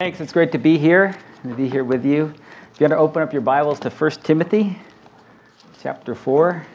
Thanks. It's great to be here with you. If you want to open up your Bibles to 1 Timothy chapter 4.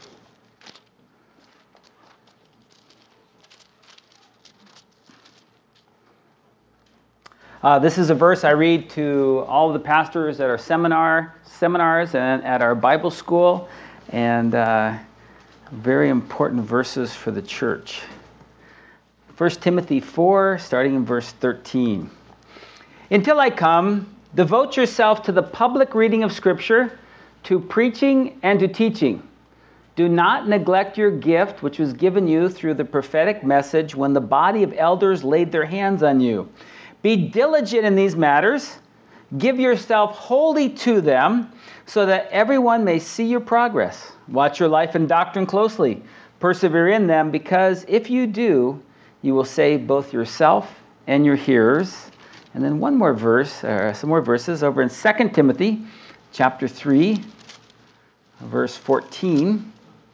This is a verse I read to all the pastors at our seminars and at our Bible school, and very important verses for the church. 1 Timothy 4, starting in verse 13. Until I come, devote yourself to the public reading of Scripture, to preaching and to teaching. Do not neglect your gift, which was given you through the prophetic message when the body of elders laid their hands on you. Be diligent in these matters. Give yourself wholly to them, so that everyone may see your progress. Watch your life and doctrine closely. Persevere in them, because if you do, you will save both yourself and your hearers. And then one more verse, some more verses over in 2 Timothy chapter 3, verse 14.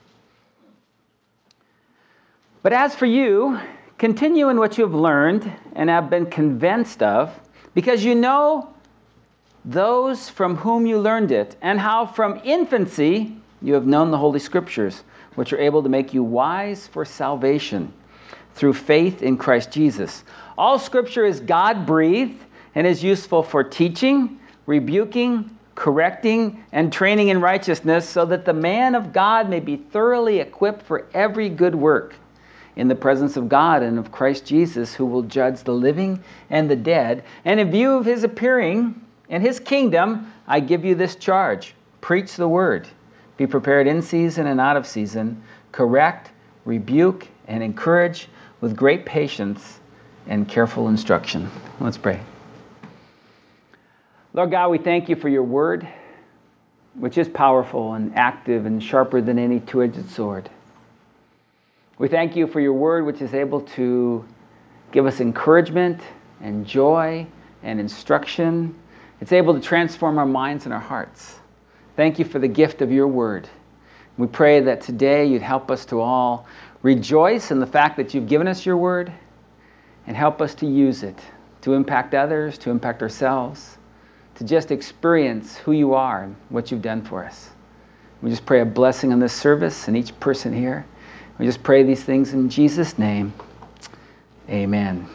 But as for you, continue in what you have learned and have been convinced of, because you know those from whom you learned it, and how from infancy you have known the Holy Scriptures, which are able to make you wise for salvation through faith in Christ Jesus. All Scripture is God-breathed and is useful for teaching, rebuking, correcting, and training in righteousness, so that the man of God may be thoroughly equipped for every good work. In the presence of God and of Christ Jesus, who will judge the living and the dead. And in view of his appearing and his kingdom, I give you this charge. Preach the word. Be prepared in season and out of season. Correct, rebuke, and encourage with great patience and careful instruction. Let's pray. Lord God, we thank you for your word, which is powerful and active and sharper than any two-edged sword. We thank you for your word, which is able to give us encouragement and joy and instruction. It's able to transform our minds and our hearts. Thank you for the gift of your word. We pray that today you'd help us to all rejoice in the fact that you've given us your word, and help us to use it to impact others, to impact ourselves, to just experience who you are and what you've done for us. We just pray a blessing on this service and each person here. We just pray these things in Jesus' name. Amen.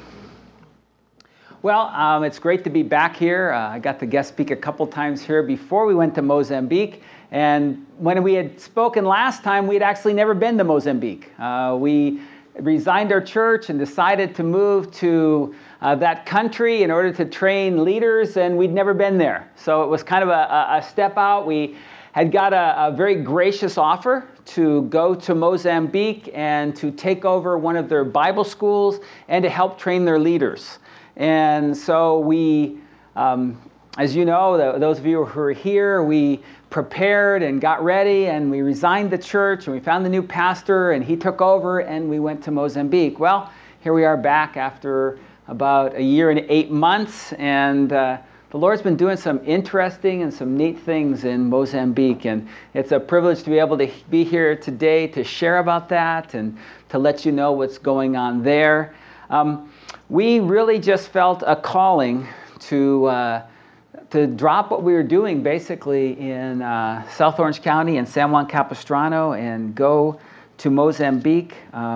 Well, it's great to be back here. I got to guest speak a couple times here before we went to Mozambique. And when we had spoken last time, we had actually never been to Mozambique. We resigned our church and decided to move to that country in order to train leaders, and we'd never been there. So it was kind of a step out. We had got a very gracious offer to go to Mozambique and to take over one of their Bible schools and to help train their leaders. And so we, as you know, those of you who are here, we prepared and got ready, and we resigned the church, and we found the new pastor, and he took over, and we went to Mozambique. Well, here we are back after about a year and 8 months, and the Lord's been doing some interesting and some neat things in Mozambique, and it's a privilege to be able to be here today to share about that and to let you know what's going on there. We really just felt a calling to drop what we were doing basically in South Orange County and San Juan Capistrano and go to Mozambique.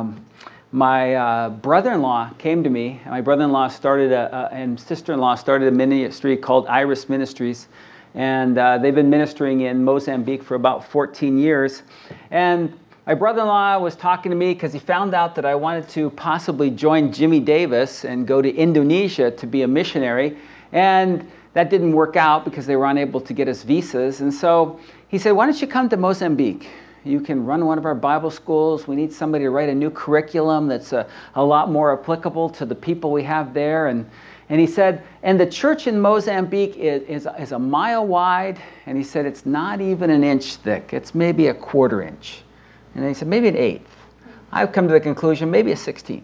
My brother-in-law came to me. My brother-in-law started and sister-in-law started a ministry called Iris Ministries, and they've been ministering in Mozambique for about 14 years. And my brother-in-law was talking to me because he found out that I wanted to possibly join Jimmy Davis and go to Indonesia to be a missionary, and that didn't work out because they were unable to get us visas. And so he said, why don't you come to Mozambique? You can run one of our Bible schools. We need somebody to write a new curriculum that's a lot more applicable to the people we have there. And he said, and the church in Mozambique is a mile wide. And he said, it's not even an inch thick. It's maybe a 1/4 inch. And he said, maybe an 1/8. I've come to the conclusion, maybe a 16th.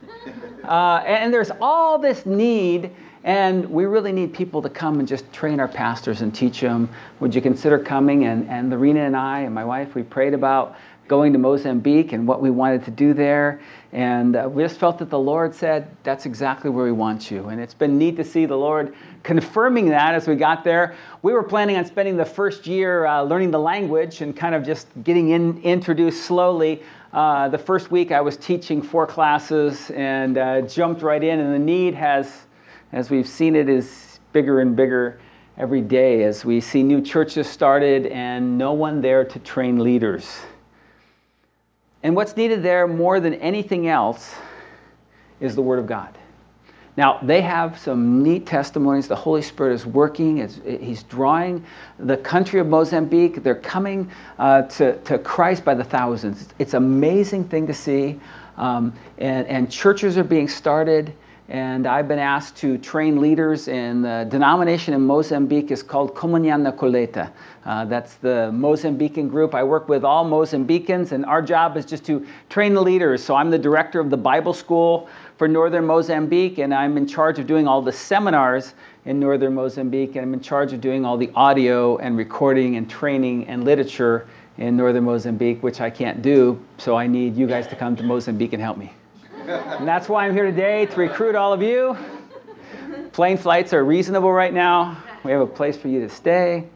And there's all this need. And we really need people to come and just train our pastors and teach them. Would you consider coming? And Lorena and I and my wife, we prayed about going to Mozambique and what we wanted to do there. And we just felt that the Lord said, that's exactly where we want you. And it's been neat to see the Lord confirming that as we got there. We were planning on spending the first year learning the language and kind of just getting introduced slowly. The first week I was teaching 4 classes and jumped right in. And the need has, as we've seen it, is bigger and bigger every day as we see new churches started and no one there to train leaders. And what's needed there more than anything else is the Word of God. Now, they have some neat testimonies. The Holy Spirit is working. He's drawing the country of Mozambique. They're coming to Christ by the thousands. It's an amazing thing to see. And churches are being started. And I've been asked to train leaders in the denomination in Mozambique is called Comunhão na Colheita. That's the Mozambican group. I work with all Mozambicans, and our job is just to train the leaders. So I'm the director of the Bible school for northern Mozambique, and I'm in charge of doing all the seminars in northern Mozambique, and I'm in charge of doing all the audio and recording and training and literature in northern Mozambique, which I can't do, so I need you guys to come to Mozambique and help me. And that's why I'm here today, to recruit all of you. Plane flights are reasonable right now. We have a place for you to stay.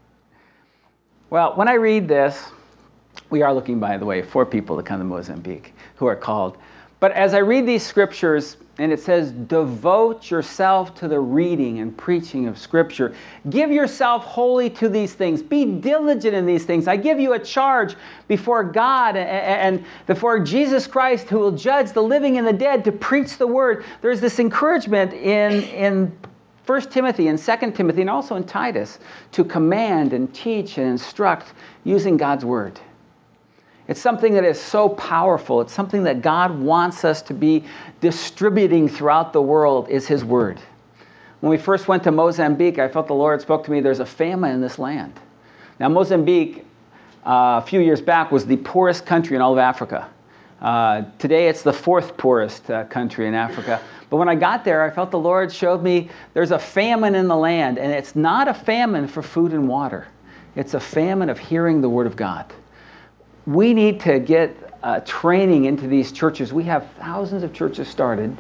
Well, when I read this, we are looking, by the way, for people to come to Mozambique who are called. But as I read these scriptures, and it says, devote yourself to the reading and preaching of Scripture. Give yourself wholly to these things. Be diligent in these things. I give you a charge before God and before Jesus Christ, who will judge the living and the dead, to preach the word. There's this encouragement in 1 Timothy and 2 Timothy and also in Titus to command and teach and instruct using God's word. It's something that is so powerful. It's something that God wants us to be distributing throughout the world, is His word. When we first went to Mozambique, I felt the Lord spoke to me, there's a famine in this land. Now, Mozambique, a few years back, was the poorest country in all of Africa. Today, it's the 4th poorest country in Africa. But when I got there, I felt the Lord showed me there's a famine in the land, and it's not a famine for food and water. It's a famine of hearing the word of God. We need to get training into these churches. We have thousands of churches started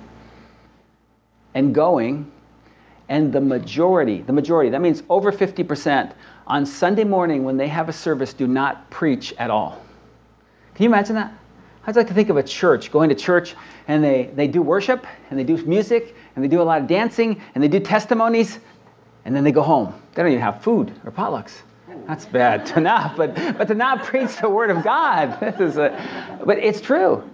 and going, and the majority, that means over 50%, on Sunday morning when they have a service, do not preach at all. Can you imagine that? I'd like to think of a church, going to church, and they do worship, and they do music, and they do a lot of dancing, and they do testimonies, and then they go home. They don't even have food or potlucks. That's bad to not, but to not preach the word of God. But it's true.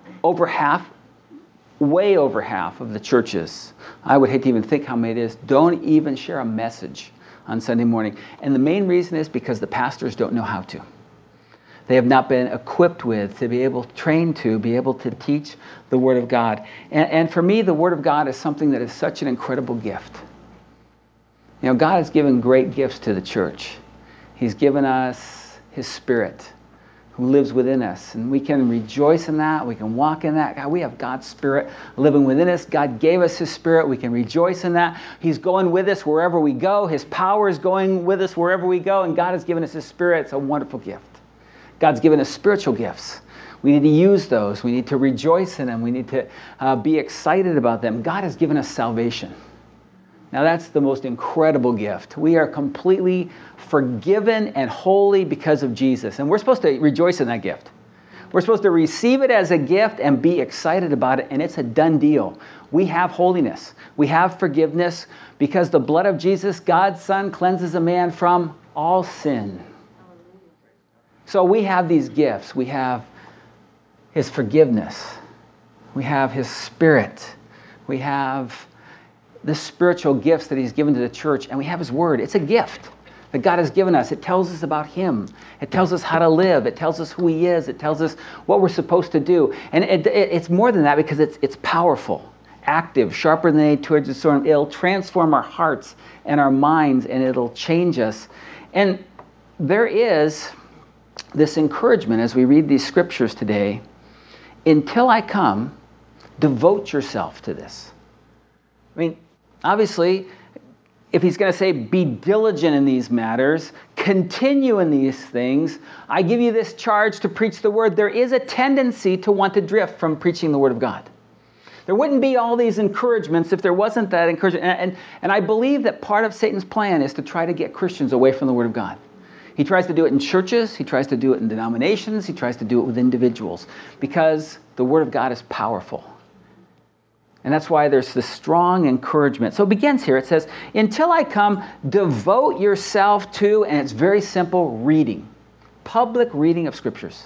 Way over half of the churches, I would hate to even think how many it is, don't even share a message on Sunday morning. And the main reason is because the pastors don't know how to. They have not been equipped to be able to teach the word of God. And for me, the word of God is something that is such an incredible gift. You know, God has given great gifts to the church. He's given us His Spirit who lives within us. And we can rejoice in that. We can walk in that. God, we have God's Spirit living within us. God gave us His Spirit. We can rejoice in that. He's going with us wherever we go. His power is going with us wherever we go. And God has given us His Spirit. It's a wonderful gift. God's given us spiritual gifts. We need to use those. We need to rejoice in them. We need to be excited about them. God has given us salvation. Now that's the most incredible gift. We are completely forgiven and holy because of Jesus. And we're supposed to rejoice in that gift. We're supposed to receive it as a gift and be excited about it. And it's a done deal. We have holiness. We have forgiveness because the blood of Jesus, God's Son, cleanses a man from all sin. So we have these gifts. We have His forgiveness. We have His Spirit. We have the spiritual gifts that He's given to the church, and we have His Word. It's a gift that God has given us. It tells us about Him. It tells us how to live. It tells us who He is. It tells us what we're supposed to do. And it's more than that because it's powerful, active, sharper than any two-edged sword. It'll transform our hearts and our minds, and it'll change us. And there is this encouragement as we read these scriptures today. Until I come, devote yourself to this. I mean, obviously, if He's going to say, be diligent in these matters, continue in these things. I give you this charge to preach the word. There is a tendency to want to drift from preaching the word of God. There wouldn't be all these encouragements if there wasn't that encouragement. And I believe that part of Satan's plan is to try to get Christians away from the word of God. He tries to do it in churches. He tries to do it in denominations. He tries to do it with individuals because the word of God is powerful. And that's why there's this strong encouragement. So it begins here. It says, until I come, devote yourself to, and it's very simple, reading. Public reading of scriptures.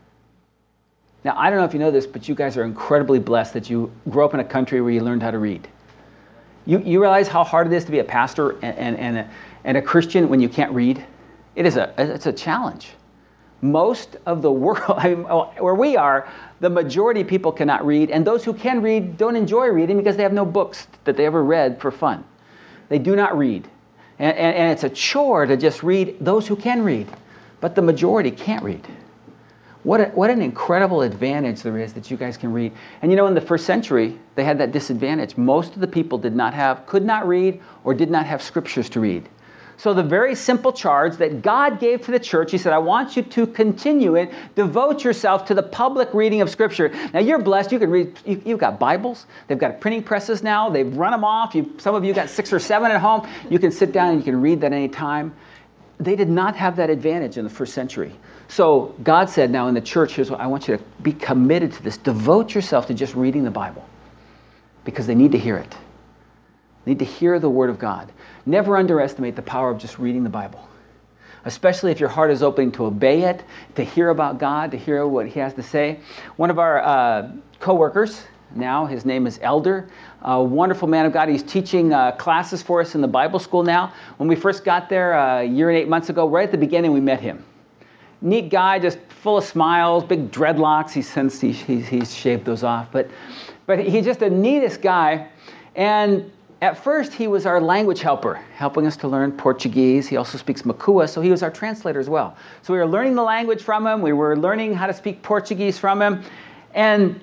Now, I don't know if you know this, but you guys are incredibly blessed that you grew up in a country where you learned how to read. You realize how hard it is to be a pastor and a Christian when you can't read? It's a challenge. Most of the world, where we are, the majority of people cannot read, and those who can read don't enjoy reading because they have no books that they ever read for fun. They do not read. And it's a chore to just read those who can read, but the majority can't read. What an incredible advantage there is that you guys can read. And in the first century, they had that disadvantage. Most of the people could not read or did not have scriptures to read. So the very simple charge that God gave to the church, he said, I want you to continue it. Devote yourself to the public reading of Scripture. Now, you're blessed. You can read. You've got Bibles. They've got printing presses now. They've run them off. Some of you got 6 or 7 at home. You can sit down and you can read that any time. They did not have that advantage in the first century. So God said, now in the church, here's what I want you to be committed to this. Devote yourself to just reading the Bible because they need to hear it. They need to hear the Word of God. Never underestimate the power of just reading the Bible, especially if your heart is open to obey it, to hear about God, to hear what He has to say. One of our co-workers now, his name is Elder, a wonderful man of God. He's teaching classes for us in the Bible school now. When we first got there a year and 8 months ago, right at the beginning, we met him. Neat guy, just full of smiles, big dreadlocks. He's shaved those off, but he's just the neatest guy. And at first, he was our language helper, helping us to learn Portuguese. He also speaks Makua, so he was our translator as well. So we were learning the language from him. We were learning how to speak Portuguese from him. And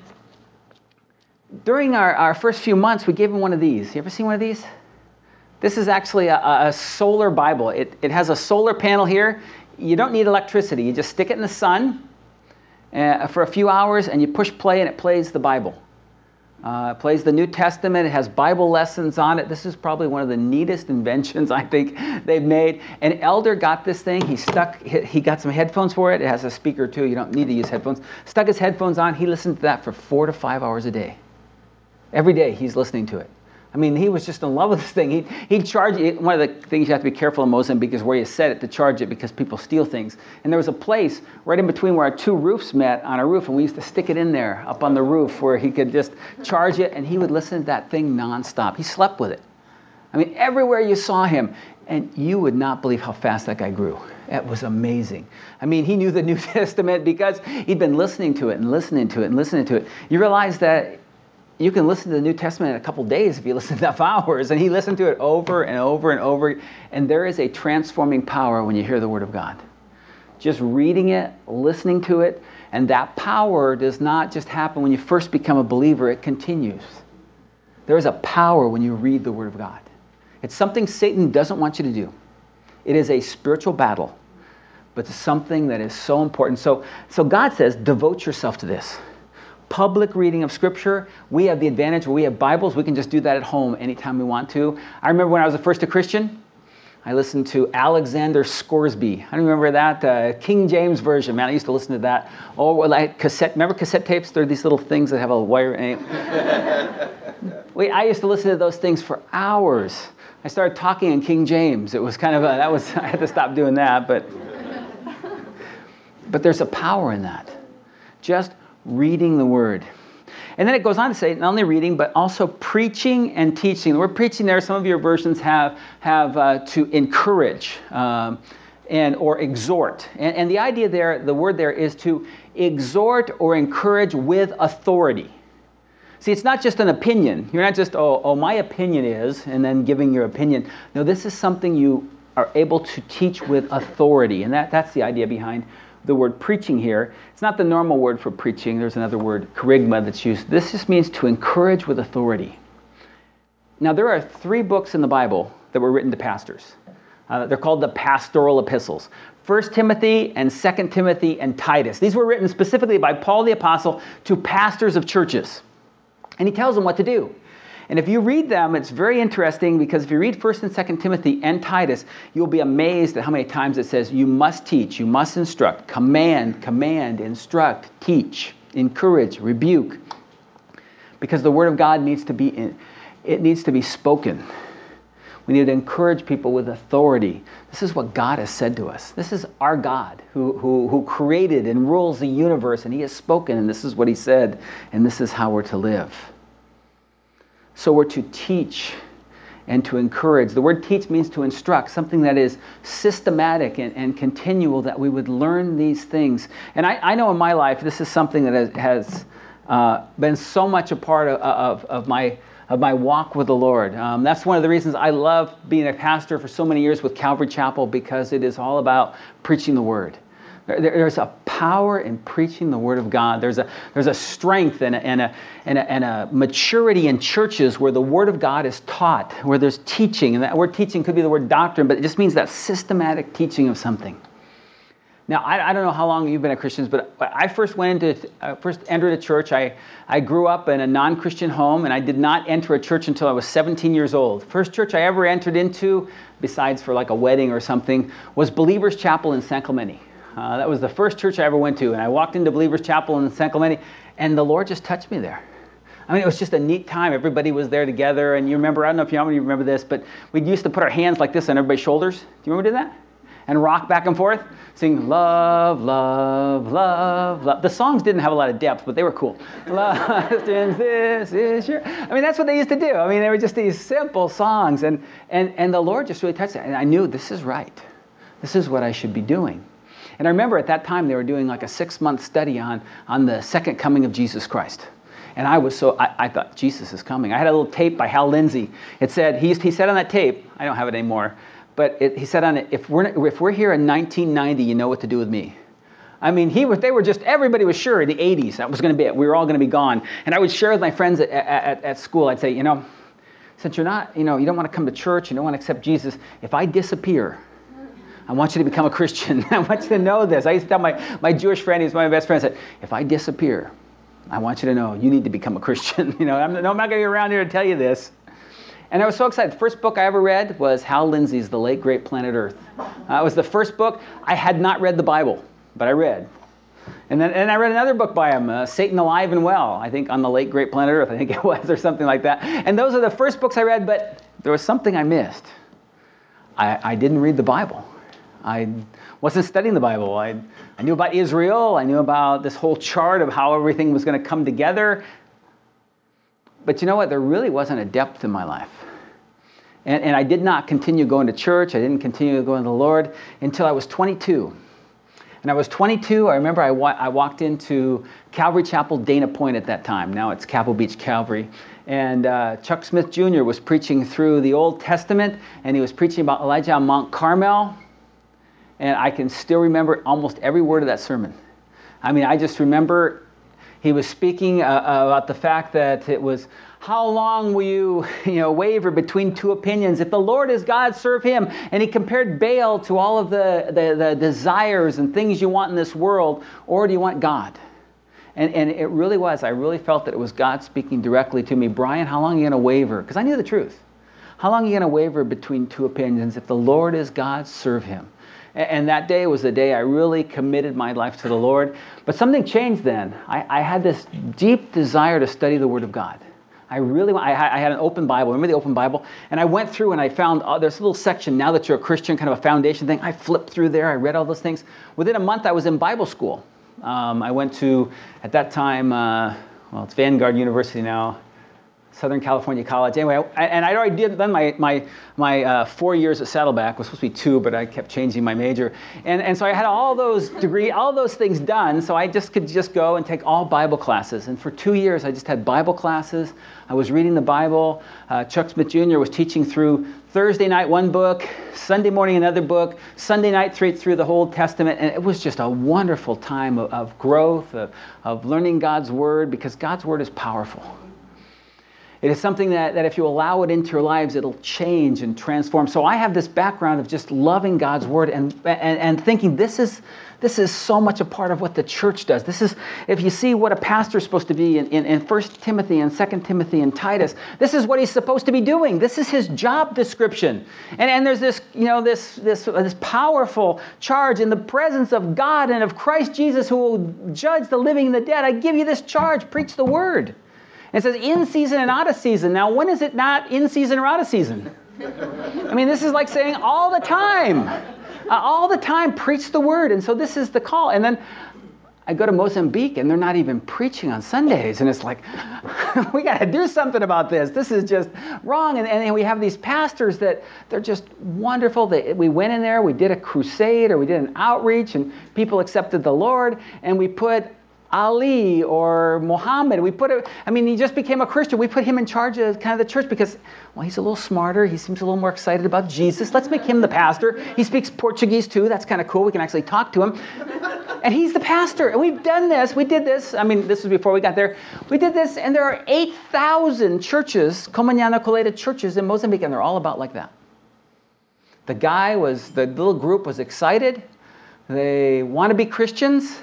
during our first few months, we gave him one of these. You ever seen one of these? This is actually a solar Bible. It has a solar panel here. You don't need electricity. You just stick it in the sun for a few hours, and you push play, and it plays the Bible. It plays the New Testament. It has Bible lessons on it. This is probably one of the neatest inventions I think they've made. And Elder got this thing. He got some headphones for it. It has a speaker too. You don't need to use headphones. Stuck his headphones on. He listened to that for 4 to 5 hours a day. Every day he's listening to it. I mean, he was just in love with this thing. He'd charge it. One of the things you have to be careful in Mozambique is where you set it to charge it because people steal things. And there was a place right in between where our 2 roofs met on a roof, and we used to stick it in there up on the roof where he could just charge it, and he would listen to that thing nonstop. He slept with it. I mean, everywhere you saw him, and you would not believe how fast that guy grew. It was amazing. I mean, he knew the New Testament because he'd been listening to it and listening to it and listening to it. You realize that you can listen to the New Testament in a couple days if you listen enough hours. And he listened to it over and over and over. And there is a transforming power when you hear the Word of God. Just reading it, listening to it. And that power does not just happen when you first become a believer. It continues. There is a power when you read the Word of God. It's something Satan doesn't want you to do. It is a spiritual battle. But it's something that is so important. So God says, devote yourself to this. Public reading of Scripture. We have the advantage where we have Bibles. We can just do that at home anytime we want to. I remember when I was a Christian, I listened to Alexander Scoresby. I don't remember that. King James Version. Man, I used to listen to that. Oh, well, remember cassette tapes? They're these little things that have a wire in it. I used to listen to those things for hours. I started talking in King James. It was kind of I had to stop doing that, but there's a power in that. Just reading the Word. And then it goes on to say, not only reading, but also preaching and teaching. The word preaching there, some of your versions have to encourage or exhort. And the idea there, the word there is to exhort or encourage with authority. See, it's not just an opinion. You're not just, my opinion is, and then giving your opinion. No, this is something you are able to teach with authority. And that's the idea behind the word preaching here. It's not the normal word for preaching. There's another word, kerygma, that's used. This just means to encourage with authority. Now, there are 3 books in the Bible that were written to pastors. They're called the pastoral epistles. 1 Timothy and 2 Timothy and Titus. These were written specifically by Paul the Apostle to pastors of churches. And he tells them what to do. And if you read them, it's very interesting, because if you read 1 and 2 Timothy and Titus, you'll be amazed at how many times it says you must teach, you must instruct, command, instruct, teach, encourage, rebuke. Because the Word of God needs to be spoken. We need to encourage people with authority. This is what God has said to us. This is our God who created and rules the universe, and He has spoken, and this is what He said, and this is how we're to live. So we're to teach and to encourage. The word teach means to instruct, something that is systematic and continual, that we would learn these things. And I know in my life, this is something that has been so much a part of my walk with the Lord. That's one of the reasons I love being a pastor for so many years with Calvary Chapel, because it is all about preaching the Word. There's a power in preaching the Word of God. There's a strength and a maturity in churches where the Word of God is taught, where there's teaching. And that word teaching could be the word doctrine, but it just means that systematic teaching of something. Now, I don't know how long you've been a Christian, but I first entered a church. I grew up in a non-Christian home, and I did not enter a church until I was 17 years old. First church I ever entered into, besides for like a wedding or something, was Believers Chapel in San Clemente. That was the first church I ever went to, and I walked into Believers Chapel in San Clemente, and the Lord just touched me there. I mean, it was just a neat time. Everybody was there together, and you remember, I don't know if you remember this, but we used to put our hands like this on everybody's shoulders. Do you remember doing that? And rock back and forth, sing love, love, love, love. The songs didn't have a lot of depth, but they were cool. Love, this is your... I mean, that's what they used to do. I mean, they were just these simple songs, and the Lord just really touched it. And I knew, this is right. This is what I should be doing. And I remember at that time they were doing like a 6-month study on the second coming of Jesus Christ. And I thought, Jesus is coming. I had a little tape by Hal Lindsey. It said, he said on that tape, I don't have it anymore, but he said on it, if we're here in 1990, you know what to do with me. I mean, everybody was sure in the 80s that was going to be it. We were all going to be gone. And I would share with my friends at school, I'd say, since you're not, you don't want to come to church, you don't want to accept Jesus, if I disappear, I want you to become a Christian. I want you to know this. I used to tell my Jewish friend, he's my best friend, I said, if I disappear, I want you to know you need to become a Christian. I'm not going to be around here to tell you this. And I was so excited. The first book I ever read was Hal Lindsey's The Late Great Planet Earth. It was the first book. I had not read the Bible, but I read. And I read another book by him, Satan Alive and Well, I think on the Late Great Planet Earth, I think it was, or something like that. And those are the first books I read, but there was something I missed. I didn't read the Bible. I wasn't studying the Bible. I knew about Israel. I knew about this whole chart of how everything was going to come together. But you know what? There really wasn't a depth in my life. And I did not continue going to church. I didn't continue going to the Lord until I was 22. And I was 22. I remember I walked into Calvary Chapel, Dana Point at that time. Now it's Capitol Beach Calvary. And Chuck Smith Jr. was preaching through the Old Testament, and he was preaching about Elijah on Mount Carmel. And I can still remember almost every word of that sermon. I mean, I just remember he was speaking about the fact that it was, how long will you waver between two opinions? If the Lord is God, serve Him. And he compared Baal to all of the desires and things you want in this world, or do you want God? And it really was. I really felt that it was God speaking directly to me. Brian, how long are you going to waver? Because I knew the truth. How long are you going to waver between two opinions? If the Lord is God, serve Him. And that day was the day I really committed my life to the Lord. But something changed then. I had this deep desire to study the Word of God. I had an open Bible. Remember the open Bible? And I went through and I found there's a little section, now that you're a Christian, kind of a foundation thing. I flipped through there. I read all those things. Within a month, I was in Bible school. I went to, at that time, it's Vanguard University now, Southern California College. Anyway, and I'd already done my 4 years at Saddleback. It was supposed to be 2, but I kept changing my major. And so I had all those things done, so I could go and take all Bible classes. And for 2 years, I just had Bible classes. I was reading the Bible. Chuck Smith Jr. was teaching through Thursday night one book, Sunday morning another book, Sunday night through the whole Testament. And it was just a wonderful time of growth, of learning God's Word, because God's Word is powerful. It is something that if you allow it into your lives, it'll change and transform. So I have this background of just loving God's Word and thinking this is so much a part of what the church does. This is, if you see what a pastor is supposed to be in 1 Timothy and 2 Timothy and Titus, this is what he's supposed to be doing. This is his job description. And there's this, this powerful charge in the presence of God and of Christ Jesus, who will judge the living and the dead. I give you this charge, preach the word. And it says in season and out of season. Now, when is it not in season or out of season? I mean, this is like saying all the time. All the time, preach the word. And so this is the call. And then I go to Mozambique, and they're not even preaching on Sundays. And it's like, we got to do something about this. This is just wrong. And we have these pastors that they're just wonderful. We went in there, we did a crusade, or we did an outreach, and people accepted the Lord. And we put Ali or Muhammad, he just became a Christian. We put him in charge of kind of the church because, well, he's a little smarter. He seems a little more excited about Jesus. Let's make him the pastor. He speaks Portuguese too. That's kind of cool. We can actually talk to him. And he's the pastor. And we've done this. We did this. This was before we got there. We did this, and there are 8,000 churches, Komunyana Koleta churches in Mozambique, and they're all about like that. The little group was excited. They want to be Christians.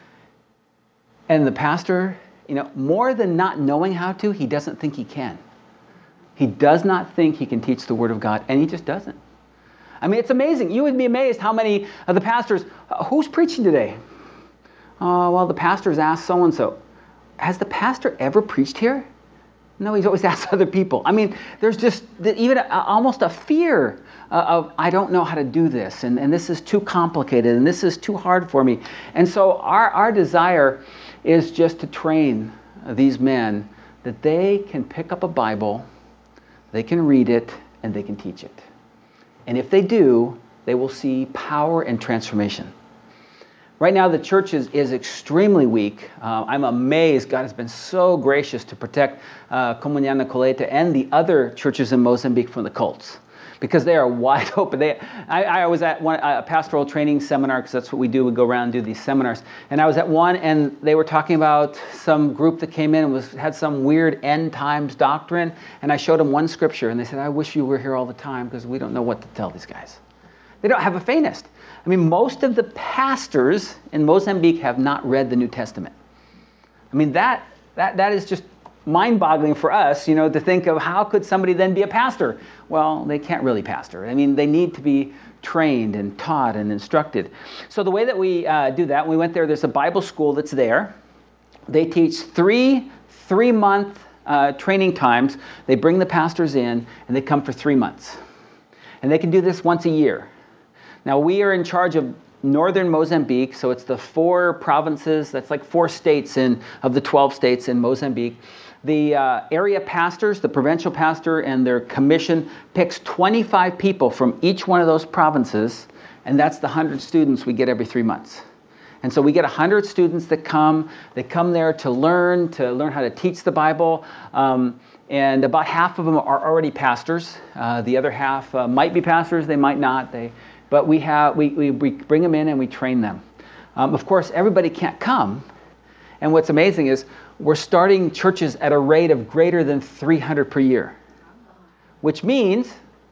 And the pastor, more than not knowing how to, he doesn't think he can. He does not think he can teach the Word of God, and he just doesn't. It's amazing. You would be amazed how many of the pastors, who's preaching today? Well, the pastor's asked so-and-so. Has the pastor ever preached here? No, he's always asked other people. There's just even almost a fear of, I don't know how to do this, and this is too complicated, and this is too hard for me. And so our desire is just to train these men that they can pick up a Bible, they can read it, and they can teach it. And if they do, they will see power and transformation. Right now, the church is extremely weak. I'm amazed. God has been so gracious to protect Komunyana Koleta and the other churches in Mozambique from the cults, because they are wide open. I was at a pastoral training seminar, because that's what we do. We go around and do these seminars. And I was at one, and they were talking about some group that came in and had some weird end times doctrine. And I showed them one scripture, and they said, I wish you were here all the time, because we don't know what to tell these guys. They don't have a faintest. Most of the pastors in Mozambique have not read the New Testament. That is just mind-boggling for us, to think of how could somebody then be a pastor? Well, they can't really pastor. They need to be trained and taught and instructed. So the way that we do that, we went there, there's a Bible school that's there. They teach three-month training times. They bring the pastors in, and they come for 3 months. And they can do this once a year. Now, we are in charge of northern Mozambique, so it's the 4 provinces, that's like 4 states of the 12 states in Mozambique. The area pastors, the provincial pastor and their commission picks 25 people from each one of those provinces, and that's the 100 students we get every 3 months. And so we get 100 students that come. They come there to learn how to teach the Bible, and about half of them are already pastors. The other half might be pastors, they might not. But we bring them in and we train them. Of course, everybody can't come. And what's amazing is we're starting churches at a rate of greater than 300 per year, which means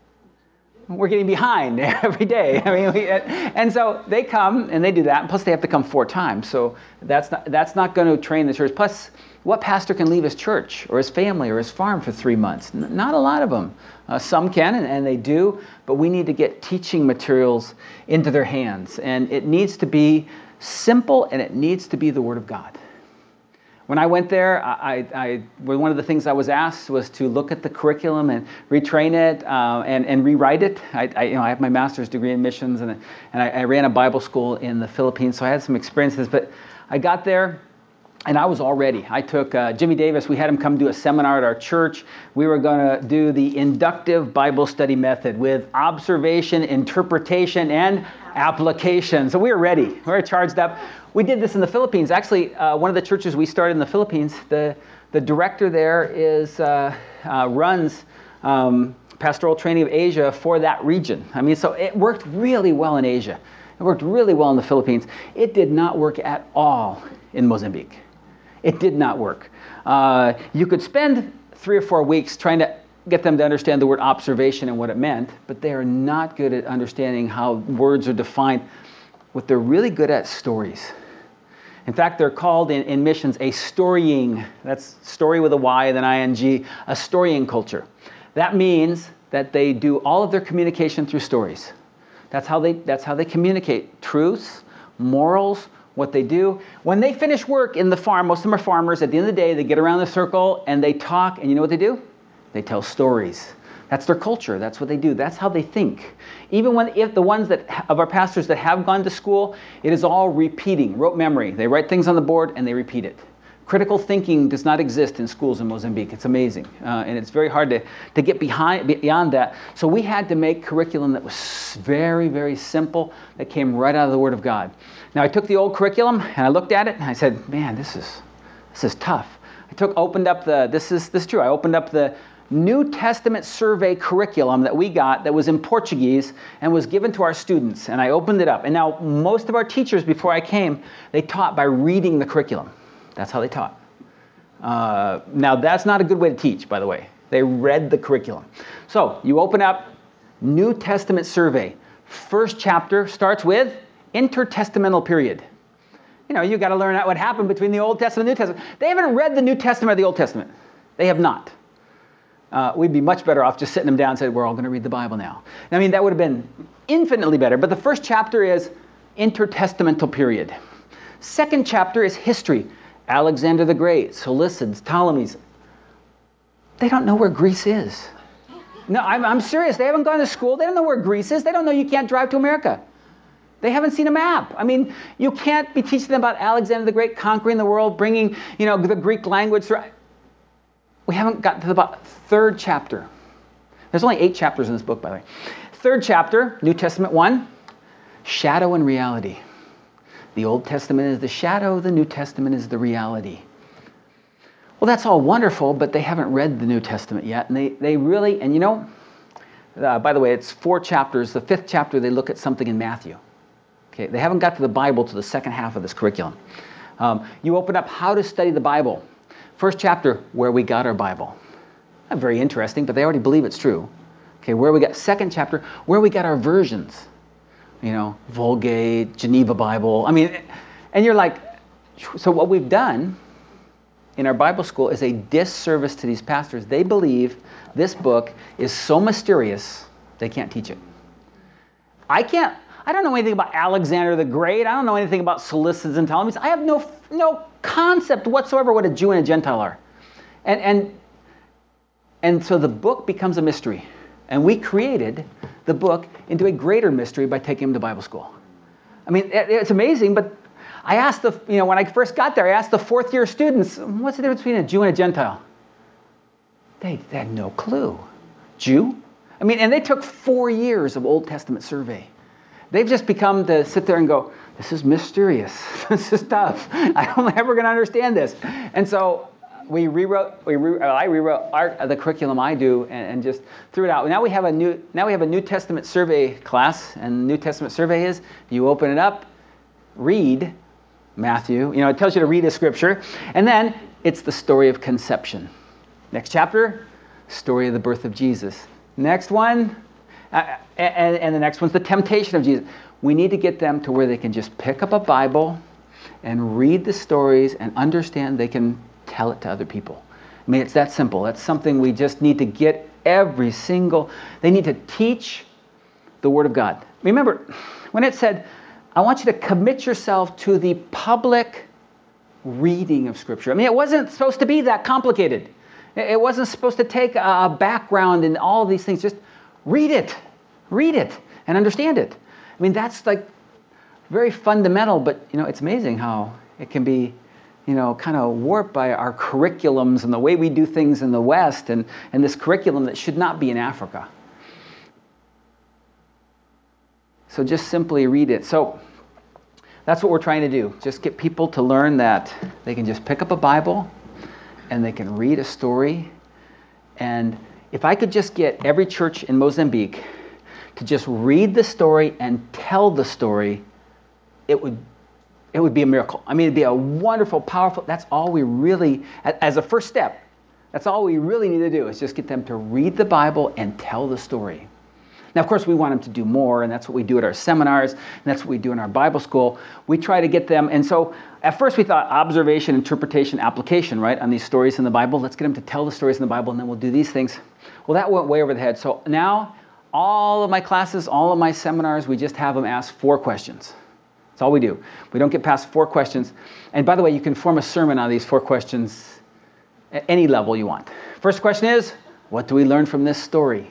we're getting behind every day. And so they come and they do that. Plus, they have to come 4 times. So that's not going to train the church. Plus, what pastor can leave his church or his family or his farm for 3 months? Not a lot of them. Some can, and they do. But we need to get teaching materials into their hands. And it needs to be simple, and it needs to be the Word of God. When I went there, one of the things I was asked was to look at the curriculum and retrain it and rewrite it. I have my master's degree in missions, and I ran a Bible school in the Philippines, so I had some experiences. But I got there, and I was all ready. I took Jimmy Davis. We had him come do a seminar at our church. We were going to do the inductive Bible study method with observation, interpretation, and application. So we were ready. We were charged up. We did this in the Philippines. Actually, one of the churches we started in the Philippines, the director there runs pastoral training of Asia for that region. So it worked really well in Asia. It worked really well in the Philippines. It did not work at all in Mozambique. It did not work. You could spend 3 or 4 weeks trying to get them to understand the word observation and what it meant, but they are not good at understanding how words are defined. What they're really good at is stories. In fact, they're called in missions a storying, that's story with a Y and then ing, a storying culture. That means that they do all of their communication through stories. That's how they communicate truths, morals, what they do. When they finish work in the farm, most of them are farmers, at the end of the day, they get around the circle and they talk, and you know what they do? They tell stories. That's their culture. That's what they do. That's how they think. Even if the ones of our pastors that have gone to school, it is all repeating, rote memory. They write things on the board and they repeat it. Critical thinking does not exist in schools in Mozambique. It's amazing. And it's very hard to get beyond that. So we had to make curriculum that was very, very simple, that came right out of the Word of God. Now I took the old curriculum and I looked at it and I said, man, this is tough. I opened up this is true. I opened up the New Testament survey curriculum that we got that was in Portuguese and was given to our students. And I opened it up. And now most of our teachers before I came, they taught by reading the curriculum. That's how they taught. Now that's not a good way to teach, by the way. They read the curriculum. So you open up New Testament survey. First chapter starts with intertestamental period. You know, you got to learn what happened between the Old Testament and the New Testament. They haven't read the New Testament or the Old Testament. They have not. We'd be much better off just sitting them down and saying, we're all going to read the Bible now. I mean, that would have been infinitely better. But the first chapter is intertestamental period. Second chapter is history. Alexander the Great, Seleucids, Ptolemies. They don't know where Greece is. No, I'm serious. They haven't gone to school. They don't know where Greece is. They don't know you can't drive to America. They haven't seen a map. I mean, you can't be teaching them about Alexander the Great conquering the world, bringing, the Greek language through. We haven't gotten to the third chapter. There's only 8 chapters in this book, by the way. Third chapter, New Testament 1, shadow and reality. The Old Testament is the shadow, the New Testament is the reality. Well, that's all wonderful, but they haven't read the New Testament yet. And they really, and by the way, it's 4 chapters. The 5th chapter, they look at something in Matthew. Okay, they haven't got to the Bible to the second half of this curriculum. You open up how to study the Bible. First chapter, where we got our Bible. Not very interesting, but they already believe it's true. Okay, where we got, second chapter, where we got our versions. Vulgate, Geneva Bible. I mean, and you're like, so what we've done in our Bible school is a disservice to these pastors. They believe this book is so mysterious, they can't teach it. I don't know anything about Alexander the Great. I don't know anything about Seleucids and Ptolemies. I have no concept whatsoever what a Jew and a Gentile are. And so the book becomes a mystery. And we created the book into a greater mystery by taking them to Bible school. I mean, it's amazing, but I asked when I first got there, I asked the 4th-year students, what's the difference between a Jew and a Gentile? They had no clue. Jew? I mean, and they took 4 years of Old Testament survey. They've just become to sit there and go, this is mysterious. This is tough. I'm never going to understand this. And so I rewrote the curriculum I do and just threw it out. Now we have a New Testament survey class, and the New Testament survey is you open it up, read Matthew. It tells you to read a scripture, and then it's the story of conception. Next chapter, story of the birth of Jesus. Next one. And the next one's the temptation of Jesus. We need to get them to where they can just pick up a Bible and read the stories and understand they can tell it to other people. I mean, it's that simple. That's something we just need to get they need to teach the Word of God. Remember, when it said, I want you to commit yourself to the public reading of Scripture. I mean, it wasn't supposed to be that complicated. It wasn't supposed to take a background and all these things. Just read it, and understand it. I mean, that's like very fundamental, but it's amazing how it can be, kind of warped by our curriculums and the way we do things in the West and this curriculum that should not be in Africa. So just simply read it. So that's what we're trying to do. Just get people to learn that they can just pick up a Bible and they can read a story. And if I could just get every church in Mozambique to just read the story and tell the story, it would be a miracle. I mean, it'd be a wonderful, powerful, that's all we really, as a first step, That's all we really need to do, is just get them to read the Bible and tell the story. Now, of course, we want them to do more, and that's what we do at our seminars, and that's what we do in our Bible school. We try to get them, and so at first we thought observation, interpretation, application, right, on these stories in the Bible. Let's get them to tell the stories in the Bible, and then we'll do these things. Well, that went way over the head. So now, all of my classes, all of my seminars, we just have them ask 4 questions. That's all we do. We don't get past 4 questions. And by the way, you can form a sermon on these 4 questions at any level you want. First question is, what do we learn from this story?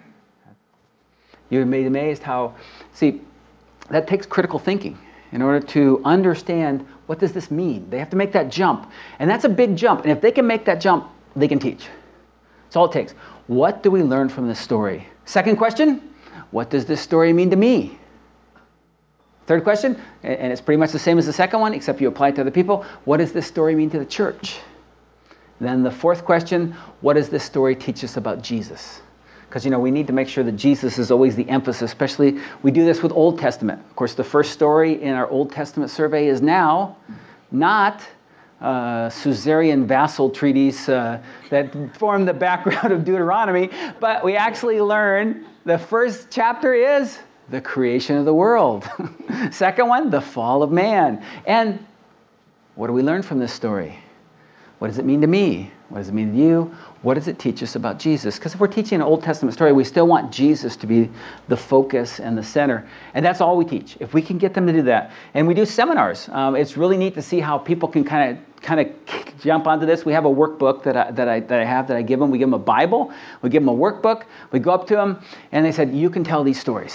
You're amazed how, see, that takes critical thinking in order to understand, what does this mean? They have to make that jump. And that's a big jump. And if they can make that jump, they can teach. That's all it takes. What do we learn from this story? Second question, what does this story mean to me? Third question, and it's pretty much the same as the second one, except you apply it to other people. What does this story mean to the church? Then the fourth question, what does this story teach us about Jesus? Because, we need to make sure that Jesus is always the emphasis, especially we do this with Old Testament. Of course, the first story in our Old Testament survey is now not Suzerain vassal treaties that form the background of Deuteronomy, but we actually learn the first chapter is the creation of the world. Second one, the fall of man. And what do we learn from this story? What does it mean to me? What does it mean to you? What does it teach us about Jesus? Because if we're teaching an Old Testament story, we still want Jesus to be the focus and the center. And that's all we teach. If we can get them to do that. And we do seminars. It's really neat to see how people can kind of jump onto this. We have a workbook that I give them. We give them a Bible. We give them a workbook. We go up to them, and they said, you can tell these stories.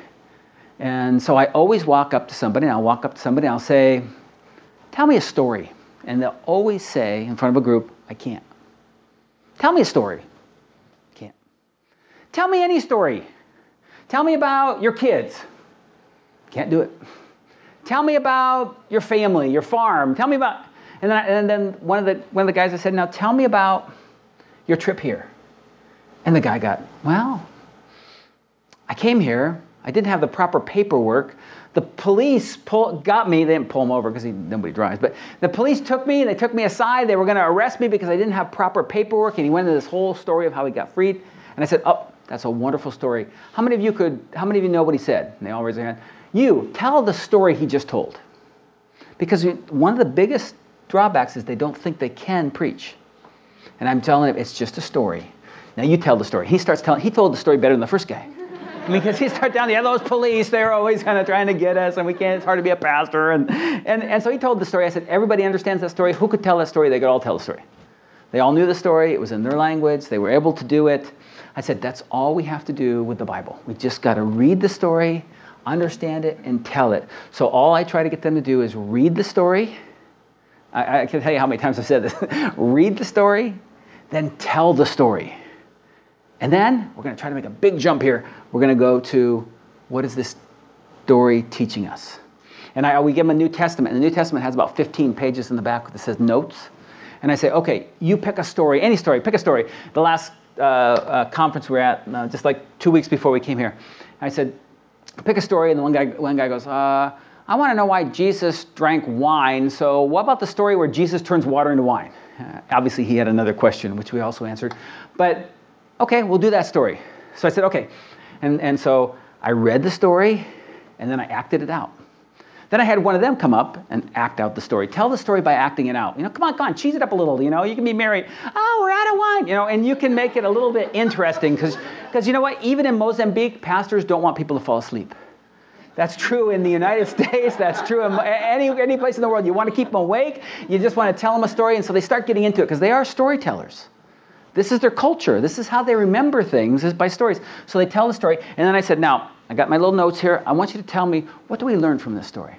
And so I always walk up to somebody, and I'll say, tell me a story. And they'll always say, in front of a group, I can't. Tell me a story. Can't. Tell me any story. Tell me about your kids. Can't do it. Tell me about your family, your farm. Tell me about... And then one of the guys, I said, now tell me about your trip here. And the guy got, well, I came here. I didn't have the proper paperwork. The police got me. They didn't pull him over because nobody drives. But the police took me. They took me aside. They were going to arrest me because I didn't have proper paperwork. And he went into this whole story of how he got freed. And I said, oh, that's a wonderful story. How many of you know what he said? And they all raised their hand. You, tell the story he just told. Because one of the biggest drawbacks is they don't think they can preach. And I'm telling them, it's just a story. Now you tell the story. He told the story better than the first guy. Because he started down the other, those police, they're always kind of trying to get us, and it's hard to be a pastor. And so he told the story. I said, everybody understands that story. Who could tell that story? They could all tell the story. They all knew the story. It was in their language. They were able to do it. I said, that's all we have to do with the Bible. We just got to read the story, understand it, and tell it. So all I try to get them to do is read the story. I can tell you how many times I've said this. Read the story, then tell the story. And then we're going to try to make a big jump here. We're going to go to, what is this story teaching us? And we give them a New Testament. And the New Testament has about 15 pages in the back that says notes. And I say, okay, you pick a story, any story, pick a story. The last conference we were at, just like 2 weeks before we came here, I said, pick a story. And the one guy goes, I want to know why Jesus drank wine. So what about the story where Jesus turns water into wine? Obviously, he had another question, which we also answered. But okay, we'll do that story. So I said, okay. And so I read the story, and then I acted it out. Then I had one of them come up and act out the story. Tell the story by acting it out. Come on, cheese it up a little. You can be married. Oh, we're out of wine. And you can make it a little bit interesting because you know what? Even in Mozambique, pastors don't want people to fall asleep. That's true in the United States. That's true in any place in the world. You want to keep them awake. You just want to tell them a story, and so they start getting into it because they are storytellers. This is their culture. This is how they remember things, is by stories. So they tell the story. And then I said, now, I got my little notes here. I want you to tell me, what do we learn from this story?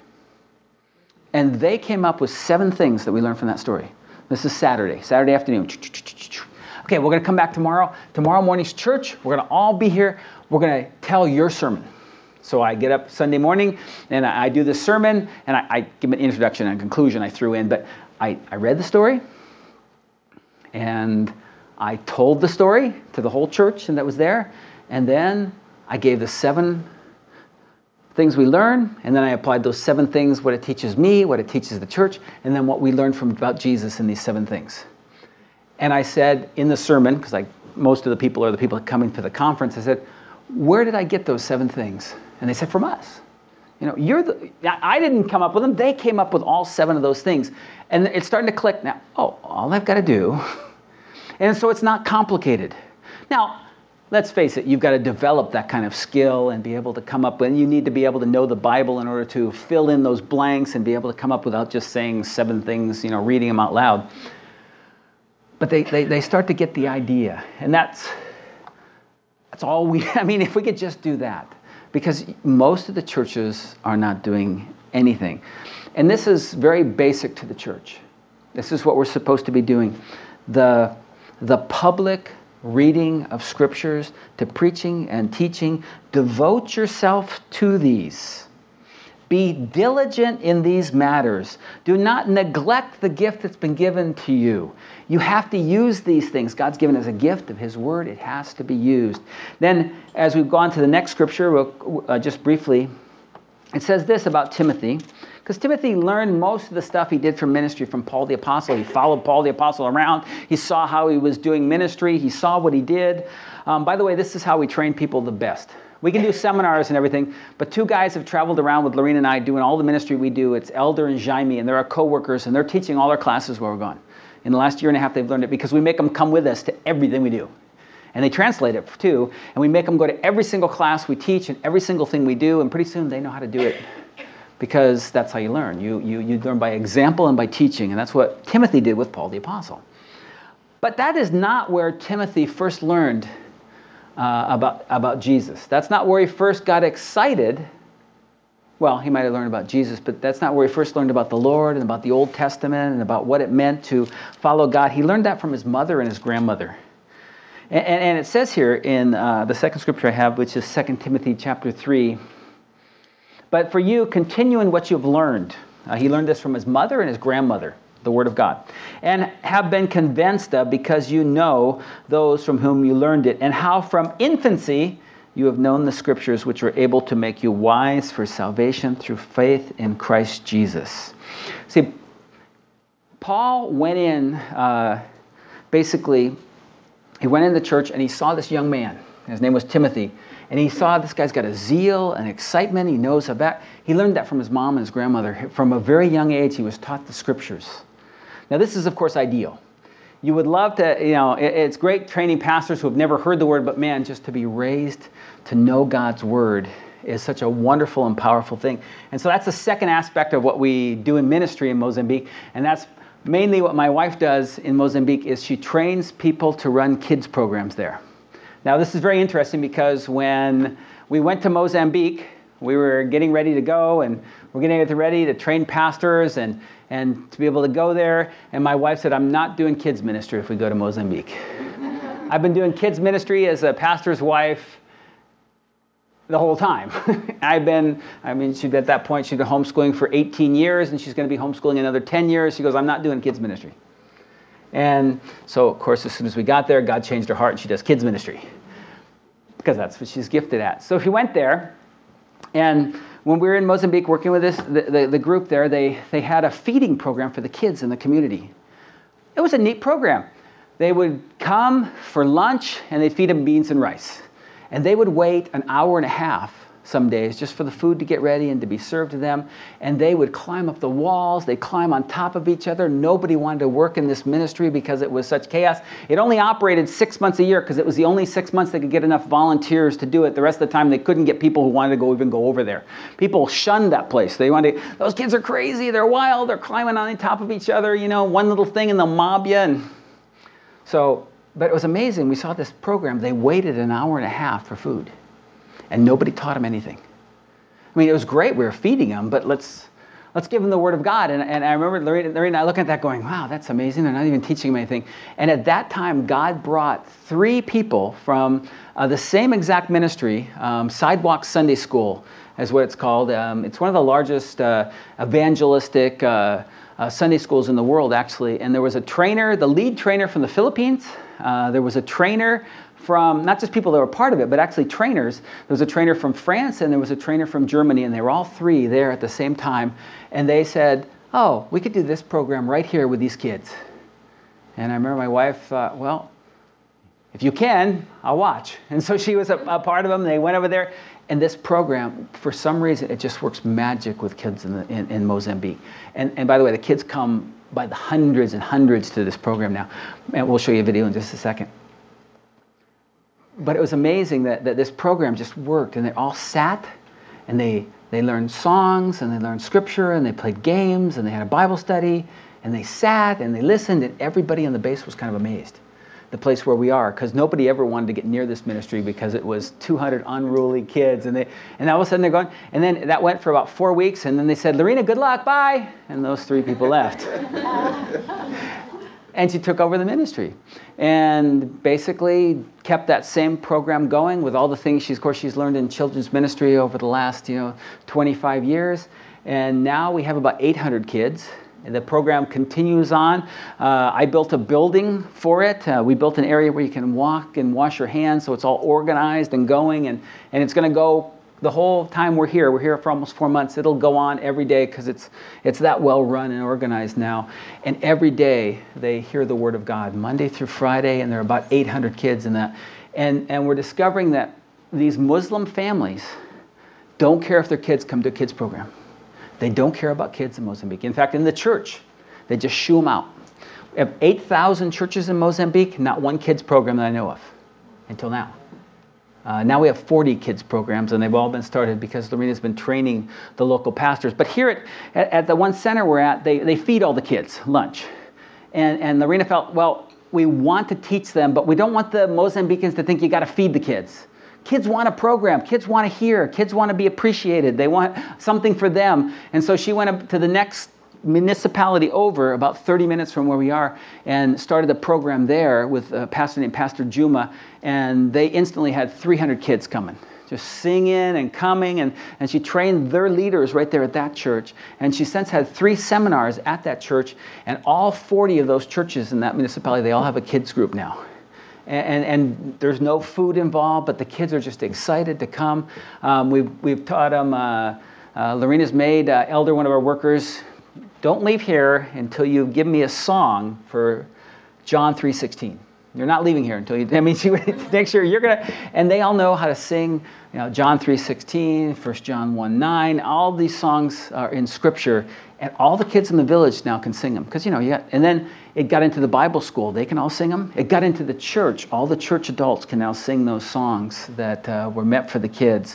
And they came up with 7 things that we learned from that story. This is Saturday afternoon. Okay, we're going to come back tomorrow. Tomorrow morning's church. We're going to all be here. We're going to tell your sermon. So I get up Sunday morning, and I do this sermon, and I give an introduction and a conclusion I threw in. But I read the story, and I told the story to the whole church and that was there, and then I gave the 7 things we learned, and then I applied those 7 things, what it teaches me, what it teaches the church, and then what we learned about Jesus in these 7 things. And I said in the sermon, because most of the people are the people coming to the conference, I said, where did I get those 7 things? And they said, from us. I didn't come up with them. They came up with all 7 of those things. And it's starting to click now. Oh, all I've got to do. And so it's not complicated. Now, let's face it, you've got to develop that kind of skill and be able to come up with, and you need to be able to know the Bible in order to fill in those blanks and be able to come up without just saying 7 things, reading them out loud. But they start to get the idea. And that's all if we could just do that. Because most of the churches are not doing anything. And this is very basic to the church. This is what we're supposed to be doing. The public reading of scriptures, to preaching and teaching. Devote yourself to these. Be diligent in these matters. Do not neglect the gift that's been given to you. You have to use these things. God's given us a gift of His Word. It has to be used. Then, as we've gone to the next scripture, just briefly, it says this about Timothy. Because Timothy learned most of the stuff he did for ministry from Paul the Apostle. He followed Paul the Apostle around. He saw how he was doing ministry. He saw what he did. By the way, this is how we train people the best. We can do seminars and everything, but 2 guys have traveled around with Lorena and I doing all the ministry we do. It's Elder and Jaime, and they're our co-workers, and they're teaching all our classes where we're going. In the last 1.5 years, they've learned it because we make them come with us to everything we do. And they translate it too, and we make them go to every single class we teach and every single thing we do, and pretty soon they know how to do it because that's how you learn. You learn by example and by teaching, and that's what Timothy did with Paul the Apostle. But that is not where Timothy first learned about Jesus. That's not where he first got excited. Well, he might have learned about Jesus, but that's not where he first learned about the Lord and about the Old Testament and about what it meant to follow God. He learned that from his mother and his grandmother. And it says here in the second scripture I have, which is 2 Timothy chapter 3, but for you, continue in what you've learned. He learned this from his mother and his grandmother, the Word of God, and have been convinced of because you know those from whom you learned it, and how from infancy you have known the Scriptures which are able to make you wise for salvation through faith in Christ Jesus. See, Paul went in, he went in the church and he saw this young man. His name was Timothy. And he saw this guy's got a zeal and excitement. He knows about. He learned that from his mom and his grandmother. From a very young age, he was taught the Scriptures. Now, this is, of course, ideal. You would love to, it's great training pastors who have never heard the Word, but man, just to be raised to know God's Word is such a wonderful and powerful thing. And so that's the second aspect of what we do in ministry in Mozambique. And that's mainly what my wife does in Mozambique is she trains people to run kids programs there. Now, this is very interesting because when we went to Mozambique, we were getting ready to go, and we're getting ready to train pastors and to be able to go there. And my wife said, I'm not doing kids ministry if we go to Mozambique. I've been doing kids ministry as a pastor's wife the whole time. At that point, she'd been homeschooling for 18 years, and she's going to be homeschooling another 10 years. She goes, I'm not doing kids ministry. And so, of course, as soon as we got there, God changed her heart and she does kids ministry because that's what she's gifted at. So she went there, and when we were in Mozambique working with the group there, they had a feeding program for the kids in the community. It was a neat program. They would come for lunch and they'd feed them beans and rice. And they would wait 1.5 hours some days just for the food to get ready and to be served to them. And they would climb up the walls. They'd climb on top of each other. Nobody wanted to work in this ministry because it was such chaos. It only operated 6 months a year because it was the only 6 months they could get enough volunteers to do it. The rest of the time, they couldn't get people who wanted to even go over there. People shunned that place. They wanted those kids are crazy. They're wild. They're climbing on top of each other. One little thing and they'll mob you. But it was amazing. We saw this program. They waited 1.5 hours for food. And nobody taught them anything. I mean, it was great. We were feeding them, but let's give them the Word of God. And I remember Larry and I looking at that going, wow, that's amazing. They're not even teaching them anything. And at that time, God brought 3 people from the same exact ministry, Sidewalk Sunday School is what it's called. It's one of the largest evangelistic Sunday schools in the world, actually. And there was a trainer, the lead trainer from the Philippines. There was a trainer from, not just people that were part of it, but actually trainers. There was a trainer from France and there was a trainer from Germany, and they were all 3 there at the same time. And they said, oh, we could do this program right here with these kids. And I remember my wife thought, well, if you can, I'll watch. And so she was a part of them. They went over there. And this program, for some reason, it just works magic with kids in Mozambique. And by the way, the kids come by the hundreds and hundreds to this program now. And we'll show you a video in just a second. But it was amazing that this program just worked. And they all sat, and they learned songs, and they learned scripture, and they played games, and they had a Bible study, and they sat, and they listened, and everybody on the base was kind of amazed. The place where we are, because nobody ever wanted to get near this ministry because it was 200 unruly kids, and all of a sudden they're going, and then that went for about 4 weeks, and then they said, Lorena, good luck, bye, and those 3 people left. And she took over the ministry, and basically kept that same program going with all the things she's learned in children's ministry over the last 25 years, and now we have about 800 kids. And the program continues on. I built a building for it. We built an area where you can walk and wash your hands, so it's all organized and going. And it's going to go the whole time we're here. We're here for almost 4 months. It'll go on every day because it's that well run and organized now. And every day they hear the Word of God, Monday through Friday, and there are about 800 kids in that. And we're discovering that these Muslim families don't care if their kids come to a kids program. They don't care about kids in Mozambique. In fact, in the church, they just shoo them out. We have 8,000 churches in Mozambique, not one kids program that I know of until now. Now we have 40 kids programs, and they've all been started because Lorena's been training the local pastors. But here at the one center we're at, they feed all the kids lunch. And Lorena felt, well, we want to teach them, but we don't want the Mozambicans to think you got to feed the kids. Kids want a program. Kids want to hear. Kids want to be appreciated. They want something for them. And so she went up to the next municipality over, about 30 minutes from where we are, and started a program there with a pastor named Pastor Juma. And they instantly had 300 kids coming, just singing and coming. And she trained their leaders right there at that church. And she since had 3 seminars at that church. And all 40 of those churches in that municipality, they all have a kids group now. And there's no food involved, but the kids are just excited to come. We've taught them, Lorena's maid, Elder, one of our workers, don't leave here until you give me a song for John 3:16. You're not leaving here until she makes sure you're going to, and they all know how to sing, John 3:16, 1 John 1:9, all these songs are in Scripture, and all the kids in the village now can sing them. Because, and then it got into the Bible school. They can all sing them. It got into the church. All the church adults can now sing those songs that were meant for the kids.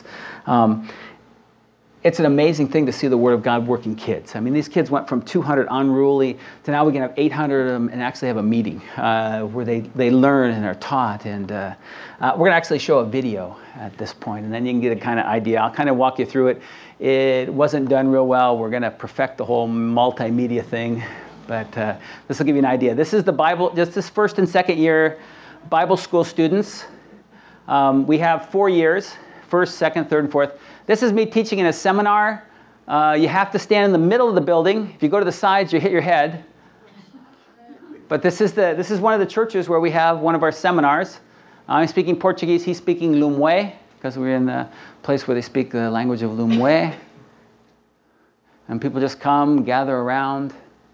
It's an amazing thing to see the Word of God working kids. I mean, these kids went from 200 unruly to now we can have 800 of them and actually have a meeting where they learn and are taught. And we're going to actually show a video at this point, and then you can get a kind of idea. I'll kind of walk you through it. It wasn't done real well. We're going to perfect the whole multimedia thing, but this will give you an idea. This is the Bible, just this first and second year Bible school students. We have 4 years, first, second, third, and fourth. This is me teaching in a seminar. You have to stand in the middle of the building. If you go to the sides, you hit your head. But this is one of the churches where we have one of our seminars. I'm speaking Portuguese. He's speaking Lumwe, because we're in the place where they speak the language of Lumwe. And people just come, gather around.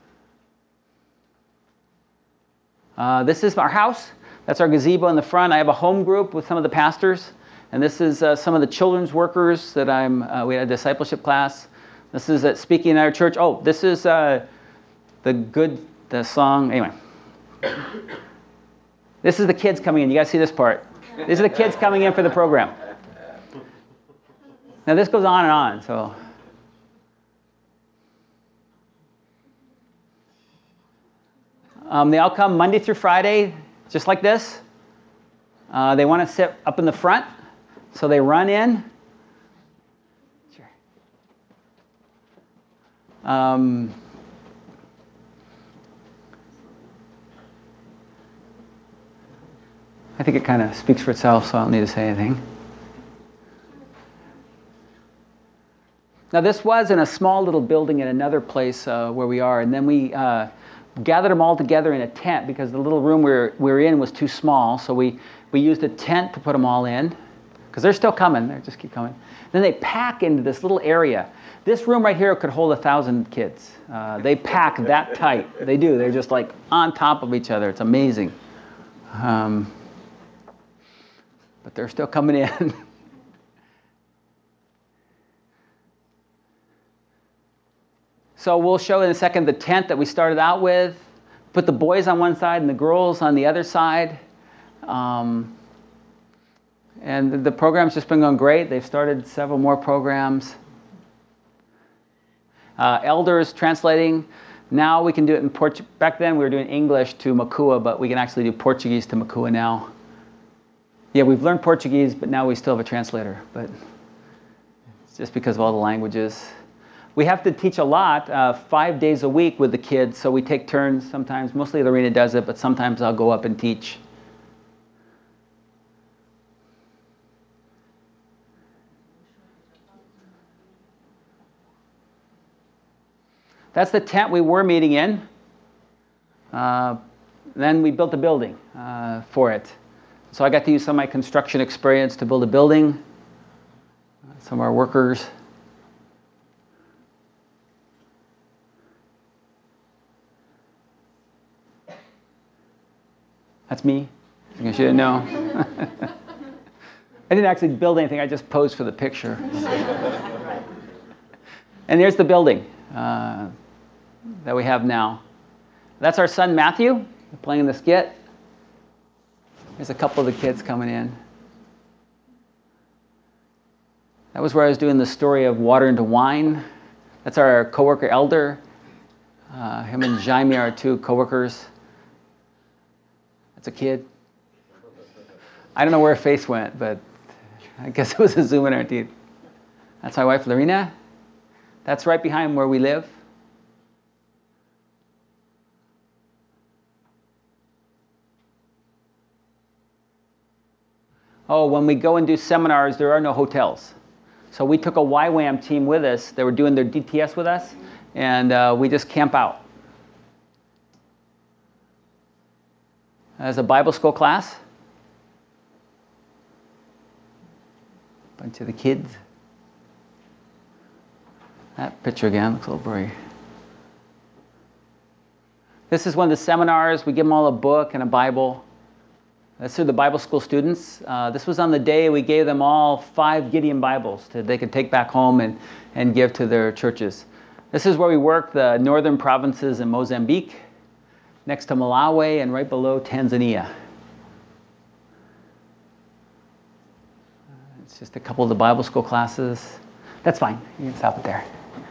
This is our house. That's our gazebo in the front. I have a home group with some of the pastors. And this is some of the children's workers that we had a discipleship class. This is speaking in our church. Oh, this is the song. Anyway. This is the kids coming in. You guys see this part? These are the kids coming in for the program. Now this goes on and on. So they all come Monday through Friday, just like this. They want to sit up in the front. So they run in. Sure. I think it kind of speaks for itself, so I don't need to say anything. Now this was in a small little building in another place where we are, and then we gathered them all together in a tent because the little room we were in was too small, so we used a tent to put them all in. because they're still coming. They just keep coming. Then they pack into this little area. This room right here could hold 1,000 kids. They pack that tight. They do. They're just like on top of each other. It's amazing. But they're still coming in. So we'll show in a second the tent that we started out with. Put the boys on one side and the girls on the other side. And the program's just been going great. They've started several more programs. Elders translating. Now we can do it in Portuguese. Back then we were doing English to Makua, but we can actually do Portuguese to Makua now. Yeah, we've learned Portuguese, but now we still have a translator. But it's just because of all the languages. We have to teach a lot, 5 days a week with the kids, so we take turns sometimes. Mostly Lorena does it, but sometimes I'll go up and teach. That's the tent we were meeting in. Then we built a building for it. So I got to use some of my construction experience to build a building. Some of our workers. That's me. I guess you didn't know. I didn't actually build anything. I just posed for the picture. And here's the building that we have now. That's our son Matthew playing the skit. There's a couple of the kids coming in. That was where I was doing the story of water into wine. That's our coworker Elder. Him and Jaime are 2 coworkers. That's a kid. I don't know where her face went, but I guess it was a zoom in our teeth. That's my wife Lorena. That's right behind where we live. Oh, when we go and do seminars, there are no hotels. So we took a YWAM team with us. They were doing their DTS with us, and we just camp out. As a Bible school class. Bunch of the kids. That picture again looks a little blurry. This is one of the seminars. We give them all a book and a Bible. That's for the Bible school students. This was on the day we gave them all 5 Gideon Bibles that they could take back home and give to their churches. This is where we work the northern provinces in Mozambique, next to Malawi and right below Tanzania. It's just a couple of the Bible school classes. That's fine. You can stop it there.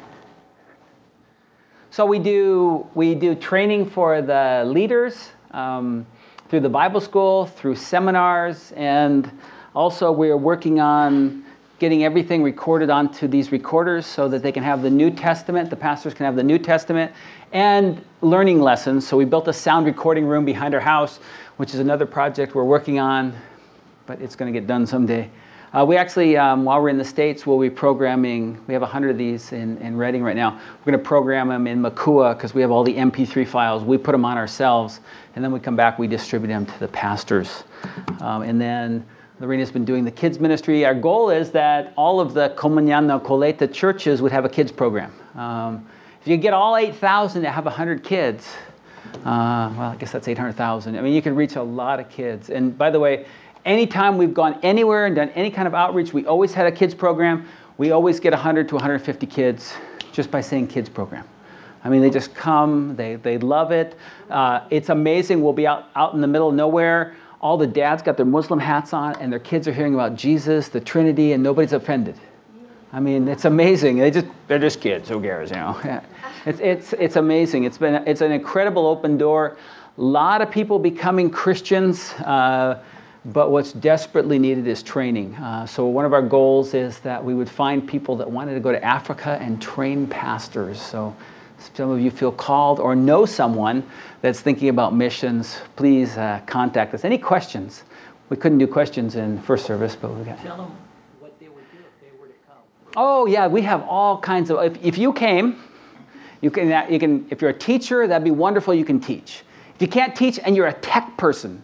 So we do training for the leaders through the Bible school, through seminars, and also we are working on getting everything recorded onto these recorders so that they can have the New Testament, the pastors can have the New Testament, and learning lessons. So we built a sound recording room behind our house, which is another project we're working on, but it's going to get done someday. We actually, while we're in the States, we'll be programming, we have 100 of these in Reading right now. We're going to program them in Makua because we have all the MP3 files. We put them on ourselves, and then we come back, we distribute them to the pastors. And then Lorena's been doing the kids ministry. Our goal is that all of the Comunhão na Colheita churches would have a kids program. If you get all 8,000 to have 100 kids, well, I guess that's 800,000. I mean, you can reach a lot of kids. And by the way, anytime we've gone anywhere and done any kind of outreach, we always had a kids program. We always get 100 to 150 kids just by saying kids program. I mean, they just come, they love it. It's amazing. We'll be out in the middle of nowhere. All the dads got their Muslim hats on, and their kids are hearing about Jesus, the Trinity, and nobody's offended. I mean, it's amazing. They're just kids. Who cares, you know? It's amazing. It's an incredible open door. A lot of people becoming Christians. But what's desperately needed is training. So one of our goals is that we would find people that wanted to go to Africa and train pastors. So some of you feel called or know someone that's thinking about missions, please contact us. Any questions? We couldn't do questions in first service, but we got... Tell them what they would do if they were to come. Oh, yeah, we have all kinds of... If you came, you can. If you're a teacher, that'd be wonderful, you can teach. If you can't teach and you're a tech person,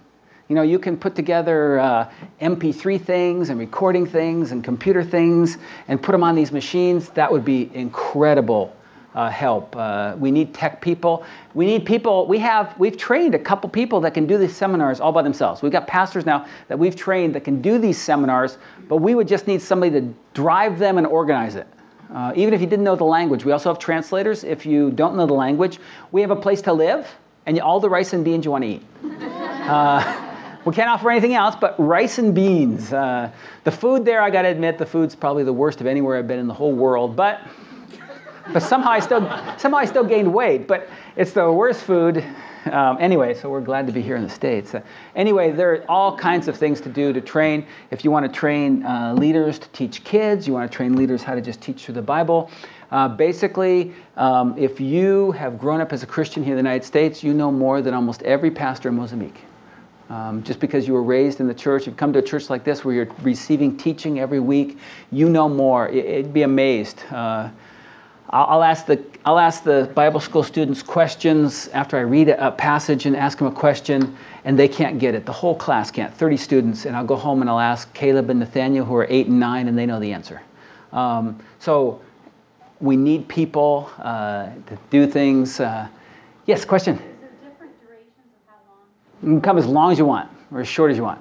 You know, you can put together MP3 things and recording things and computer things and put them on these machines. That would be incredible help. We need tech people. We need people. We've trained a couple people that can do these seminars all by themselves. We've got pastors now that we've trained that can do these seminars, but we would just need somebody to drive them and organize it. Even if you didn't know the language. We also have translators. If you don't know the language, we have a place to live and all the rice and beans you want to eat. We can't offer anything else but rice and beans. The food there, I got to admit, the food's probably the worst of anywhere I've been in the whole world. But somehow I still gained weight. But it's the worst food. Anyway, so we're glad to be here in the States. Anyway, there are all kinds of things to do to train. If you want to train leaders to teach kids, you want to train leaders how to just teach through the Bible. Basically, if you have grown up as a Christian here in the United States, you know more than almost every pastor in Mozambique. Just because you were raised in the church, you've come to a church like this where you're receiving teaching every week, you know more. It'd be amazed. I'll ask the Bible school students questions after I read a passage and ask them a question, and they can't get it. The whole class can't, 30 students, and I'll go home and I'll ask Caleb and Nathaniel, who are 8 and 9, and they know the answer. So we need people to do things. Yes, question? Is there different durations of how long? You can come as long as you want, or as short as you want.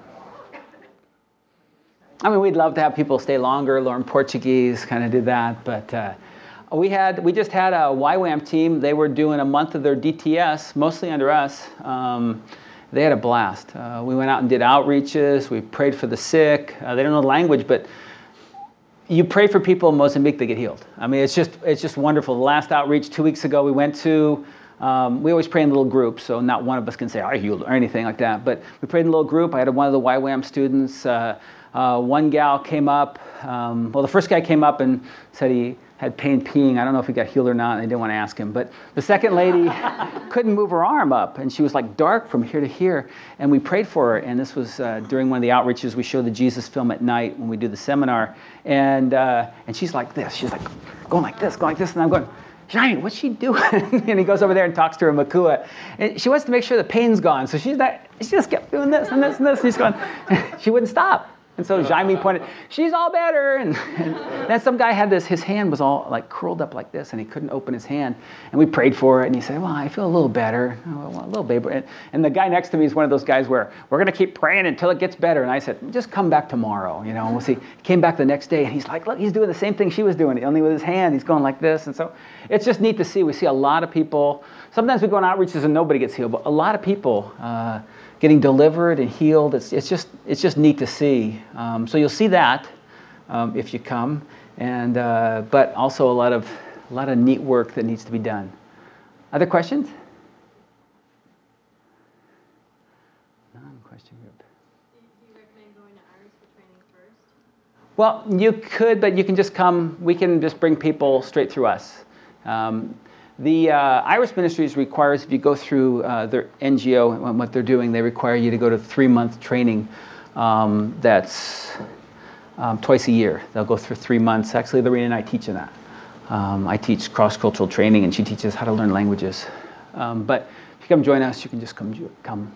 I mean, we'd love to have people stay longer, learn Portuguese, kind of do that, but we just had a YWAM team. They were doing a month of their DTS, mostly under us. They had a blast. We went out and did outreaches. We prayed for the sick. They don't know the language, but you pray for people in Mozambique, they get healed. I mean, it's just wonderful. The last outreach 2 weeks ago, we went to. We always pray in little groups, so not one of us can say I healed or anything like that. But we prayed in a little group. I had one of the YWAM students. One gal came up. Well, the first guy came up and said he had pain peeing. I don't know if he got healed or not, and I didn't want to ask him. But the second lady couldn't move her arm up, and she was like dark from here to here. And we prayed for her, and this was during one of the outreaches. We show the Jesus film at night when we do the seminar. And she's like this. She's like going like this, and I'm going, Jaime, what's she doing? And he goes over there and talks to her Makua. And she wants to make sure the pain's gone. So she just kept doing this and this and this. And she's going, she wouldn't stop. And so Jaime pointed, she's all better. And then some guy had his hand was all like curled up like this, and he couldn't open his hand. And we prayed for it, and he said, well, I feel a little better. Well, a little bit. And the guy next to me is one of those guys where we're going to keep praying until it gets better. And I said, just come back tomorrow, and we'll see. He came back the next day, and he's like, look, he's doing the same thing she was doing, only with his hand. He's going like this. And so it's just neat to see. We see a lot of people. Sometimes we go on outreaches and nobody gets healed, but a lot of people getting delivered and healed. It's just neat to see. So you'll see that if you come, and but also a lot of neat work that needs to be done. Other questions? Non-question group. Do you recommend going to Iris for training first? Well, you could, but you can just come. We can just bring people straight through us. The Iris Ministries requires, if you go through their NGO and what they're doing, they require you to go to 3-month training. That's twice a year. They'll go through 3 months. Actually, Lorena and I teach in that. I teach cross-cultural training, and she teaches how to learn languages. But if you come join us, you can just come.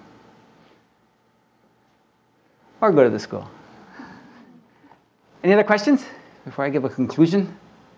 Or go to the school. Any other questions before I give a conclusion?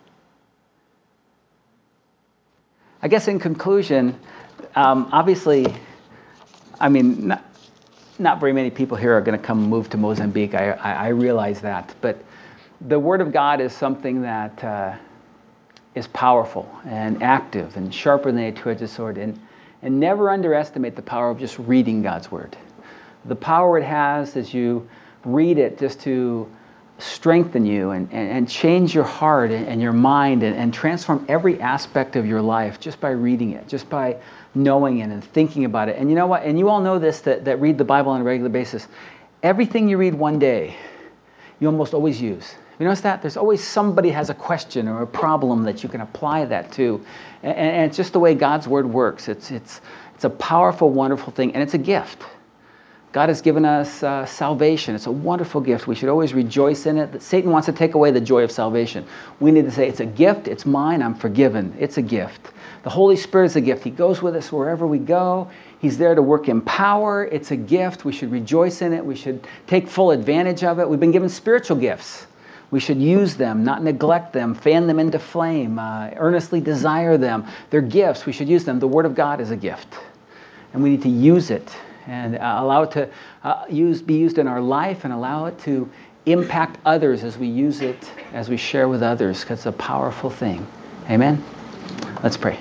I guess in conclusion, obviously, I mean, not very many people here are going to move to Mozambique. I realize that. But the Word of God is something that is powerful and active and sharper than a two-edged sword. And never underestimate the power of just reading God's Word. The power it has as you read it just to strengthen you and change your heart and your mind and transform every aspect of your life just by reading it, just by knowing it and thinking about it. And you know what? And you all know this, that read the Bible on a regular basis. Everything you read one day, you almost always use. You notice that? There's always somebody has a question or a problem that you can apply that to. And it's just the way God's Word works. It's a powerful, wonderful thing, and it's a gift. God has given us salvation. It's a wonderful gift. We should always rejoice in it. Satan wants to take away the joy of salvation. We need to say, it's a gift, it's mine, I'm forgiven. It's a gift. The Holy Spirit is a gift. He goes with us wherever we go. He's there to work in power. It's a gift. We should rejoice in it. We should take full advantage of it. We've been given spiritual gifts. We should use them, not neglect them, fan them into flame, earnestly desire them. They're gifts. We should use them. The Word of God is a gift. And we need to use it and allow it to be used in our life and allow it to impact others as we use it, as we share with others, because it's a powerful thing. Amen? Let's pray.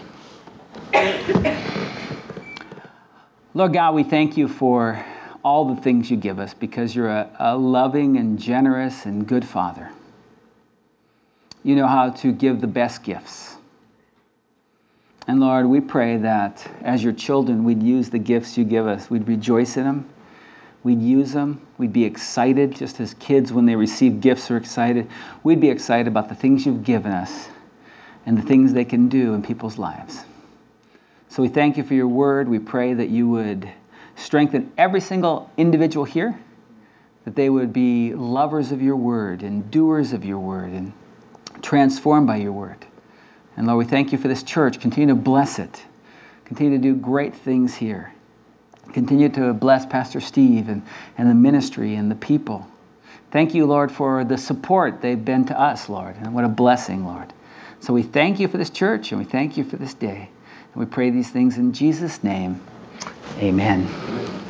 Lord God, we thank you for all the things you give us because you're a loving and generous and good Father. You know how to give the best gifts. And Lord, we pray that as your children, we'd use the gifts you give us. We'd rejoice in them. We'd use them. We'd be excited, just as kids, when they receive gifts, are excited. We'd be excited about the things you've given us and the things they can do in people's lives. So we thank you for your word. We pray that you would strengthen every single individual here, that they would be lovers of your word and doers of your word and transformed by your word. And Lord, we thank you for this church. Continue to bless it. Continue to do great things here. Continue to bless Pastor Steve and the ministry and the people. Thank you, Lord, for the support they've been to us, Lord. And what a blessing, Lord. So we thank you for this church and we thank you for this day. And we pray these things in Jesus' name. Amen.